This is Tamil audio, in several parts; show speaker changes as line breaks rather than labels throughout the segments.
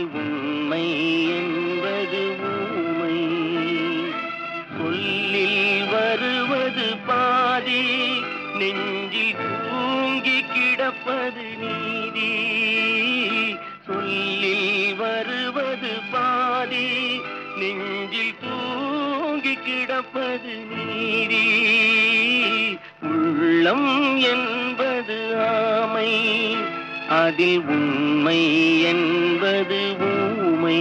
அதில் உண்மை என்பது ஊமை. சொல்லில் வருவது பாதி, நெஞ்சில் தூங்கி கிடப்பது நீதி. சொல்லில் வருவது பாதி, நெஞ்சில் தூங்கி கிடப்பது நீதி. உள்ளம் என்பது ஆமை, அதில் உண்மை என்பது ஊமை.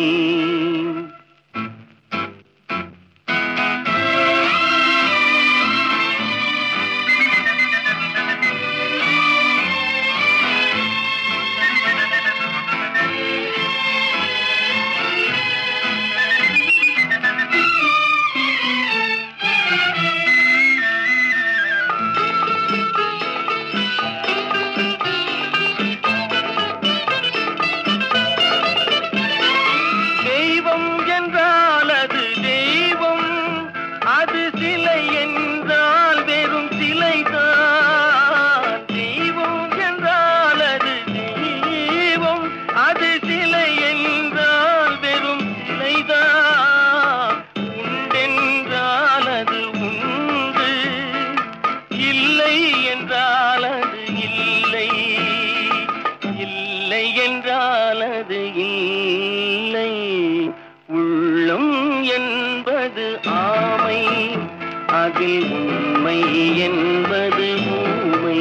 என்றால் அது இல்லை. உள்ளம் என்பது ஆமை, அதில் உண்மை என்பது ஊமை.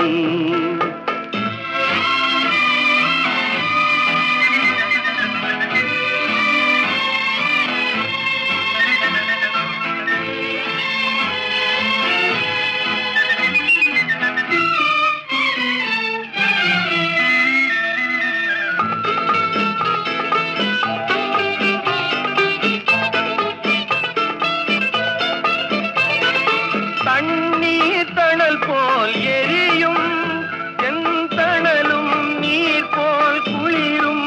தண்ணீர் தணல் போல் எரியும், செந்தணலும் நீர் போல் குளிரும்.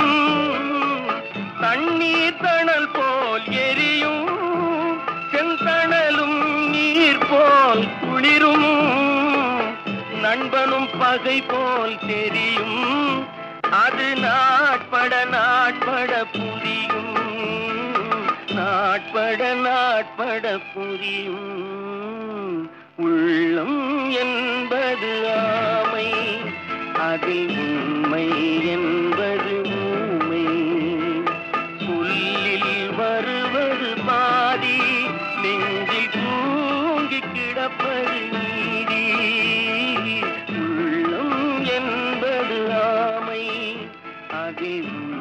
தண்ணீர் தணல் போல் எரியும், செந்தணலும் நீர் போல் குளிரும். நண்பனும் பகை போல் தெரியும், அது நாட்பட நாட்பட புரியும். நாட்பட நாட்பட புரியும். உள்ளம் என்பது ஆமை, அதில் உண்மை என்பது ஊமை. சொல்லில் வருவது பாதி, நெஞ்சில் தூங்கி கிடப்பது நீதி. உள்ளம் என்பது ஆமை, அதில்